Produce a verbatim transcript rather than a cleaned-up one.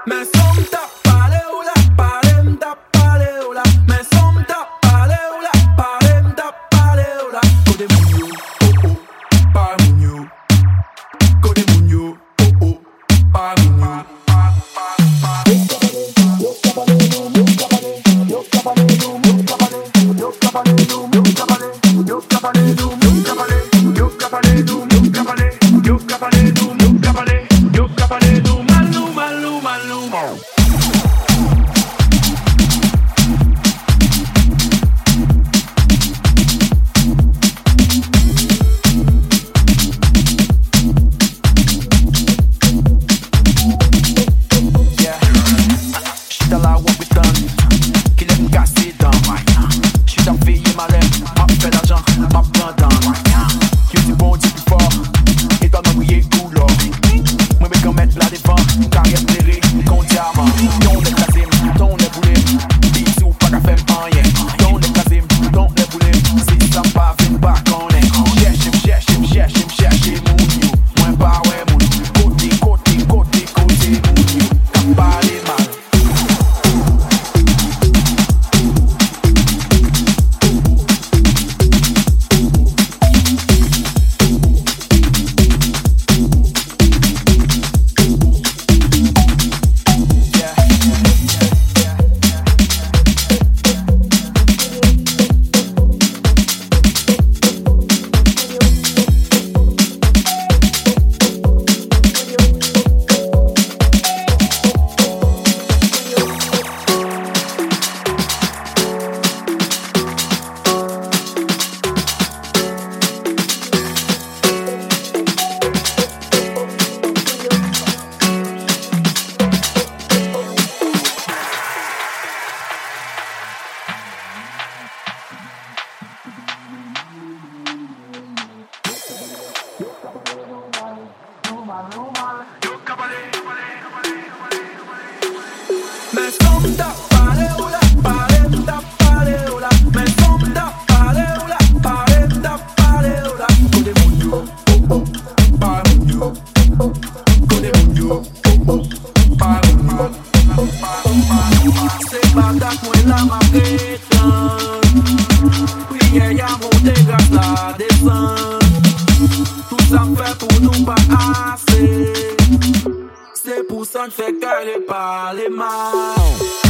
Men som tappade ola, parem tappade ola. Men som tappade ola, parem tappade ola. Kode munyo, oh oh, par munyo. Kode munyo, oh oh, par munyo. Men som tappade ola, parem tappade ola. Men som tappade ola, parem tappade ola. Kode munyo, oh oh, par munyo. Kode munyo, oh oh, par munyo. Se batak mwen la maketan. Priye ya monte grâce la descente. Tout ça fait pour nous pas assez. C'est pour ça que fait carré par les mains.